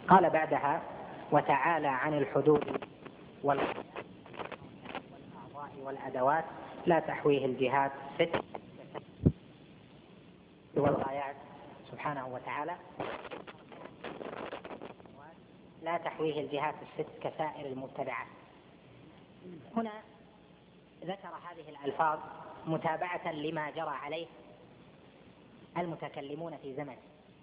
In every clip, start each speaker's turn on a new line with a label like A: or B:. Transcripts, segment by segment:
A: قال بعدها: وتعالى عن الحدود والأعضاء والأدوات لا تحويه الجهات الست والغايات سبحانه وتعالى لا تحويه الجهات الست كسائر المبتدعات. هنا ذكر هذه الألفاظ متابعة لما جرى عليه المتكلمون في زمنه،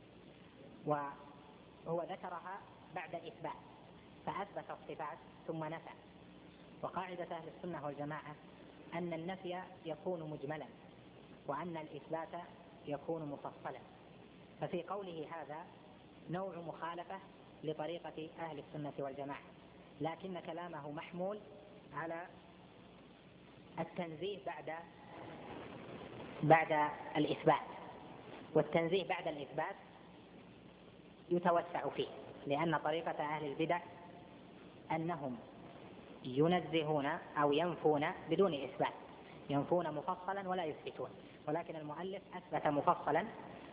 A: وهو ذكرها بعد إثبات، فأثبت الصفات ثم نفى. وقاعدة أهل السنة والجماعة أن النفي يكون مجملا وأن الإثبات يكون مفصلا، ففي قوله هذا نوع مخالفة لطريقة أهل السنة والجماعة، لكن كلامه محمول على التنزيه بعد الإثبات، والتنزيه بعد الإثبات يتوسع فيه، لأن طريقة أهل البدع أنهم ينزهون أو ينفون بدون إثبات، ينفون مفصلا ولا يثبتون، ولكن المؤلف أثبت مفصلا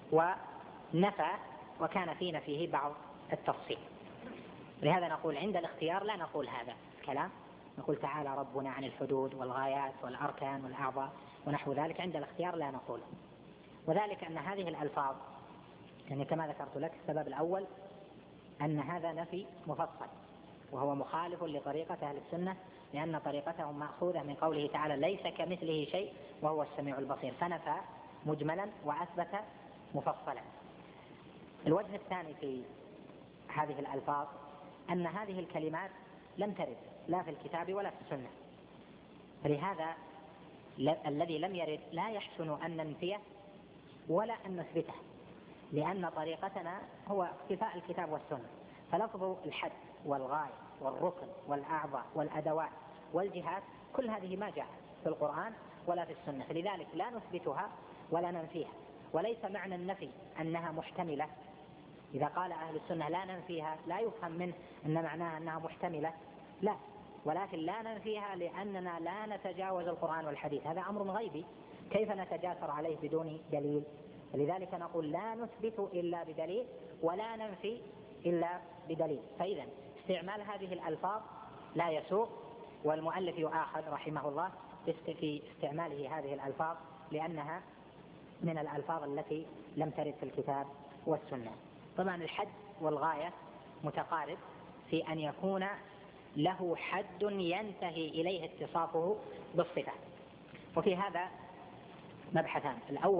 A: ونفى وكان في نفيه بعض التفصيل. لهذا نقول عند الاختيار لا نقول هذا الكلام، نقول تعالى ربنا عن الحدود والغايات والأركان والأعضاء ونحو ذلك، عند الاختيار لا نقوله. وذلك أن هذه الألفاظ يعني كما ذكرت لك السبب الأول أن هذا نفي مفصل وهو مخالف لطريقة أهل السنة، لأن طريقتهم مأخوذة من قوله تعالى ليس كمثله شيء وهو السميع البصير، فنفى مجملا وأثبت مفصلا. الوجه الثاني في هذه الألفاظ أن هذه الكلمات لم ترد لا في الكتاب ولا في السنة، فلهذا الذي لم يرد لا يحسن أن ننفيه ولا أن نثبته، لأن طريقتنا هو اقتفاء الكتاب والسنة، فلفظ الحد والغاية والركن والأعضاء والأدوات والجهات كل هذه ما جاء في القرآن ولا في السنة، فلذلك لا نثبتها ولا ننفيها. وليس معنى النفي أنها محتملة، إذا قال أهل السنة لا ننفيها لا يفهم منه أن معناها أنها محتملة، لا، ولكن لا ننفيها لأننا لا نتجاوز القرآن والحديث، هذا أمر غيبي كيف نتجاسر عليه بدون دليل؟ لذلك نقول لا نثبت إلا بدليل ولا ننفي إلا بدليل. فإذا استعمال هذه الألفاظ لا يسوق، والمؤلف يؤاخذ رحمه الله في استعماله هذه الألفاظ لأنها من الألفاظ التي لم ترد في الكتاب والسنة. طبعا الحد والغاية متقارب في أن يكون له حد ينتهي إليه اتصافه بالصفة، وفي هذا مبحثان. الأول